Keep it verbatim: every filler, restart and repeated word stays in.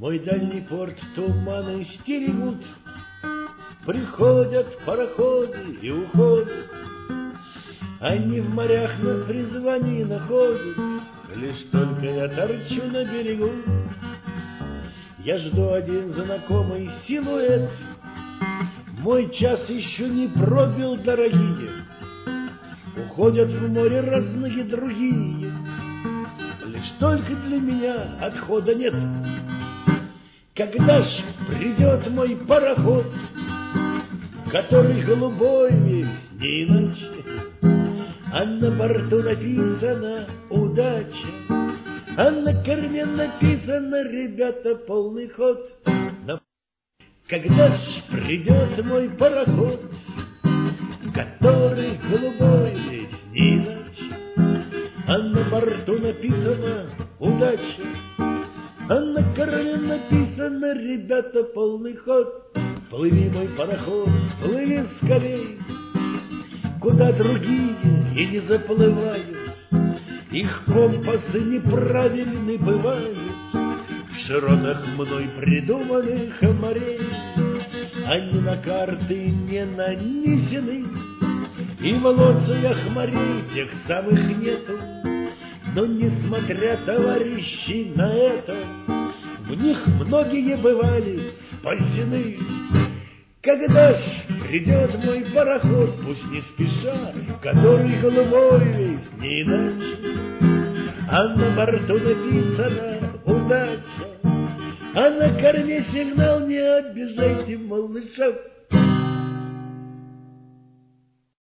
Мой дальний порт туманы стерегут, приходят пароходы и уходят. Они в морях на призвании находят, лишь только я торчу на берегу. Я жду один знакомый силуэт, мой час еще не пробил, дорогие. Уходят в море разные другие, лишь только для меня отхода нет. Когда ж придет мой пароход, который голубой весь, не иначе, а на борту написано «Удача», а на корме написано «Ребята, полный ход». Но когда ж придет мой пароход, который голубой весь, не иначе, а на борту написано «Удача», а на корме написано «Ребята, полный ход». Плыви, мой пароход, плыви скорей, куда другие и не заплывают. Их компасы неправильны бывают в широтах мной придуманных морей. Они на карты не нанесены, и в лоциях морей тех самых нету. Но несмотря, товарищи, на это, в них многие бывали спасены. Когда ж придет мой пароход, пусть не спеша, который голубой весь, не иначе, а на борту написано «Удача», а на корме сигнал «Не обижайте малыша».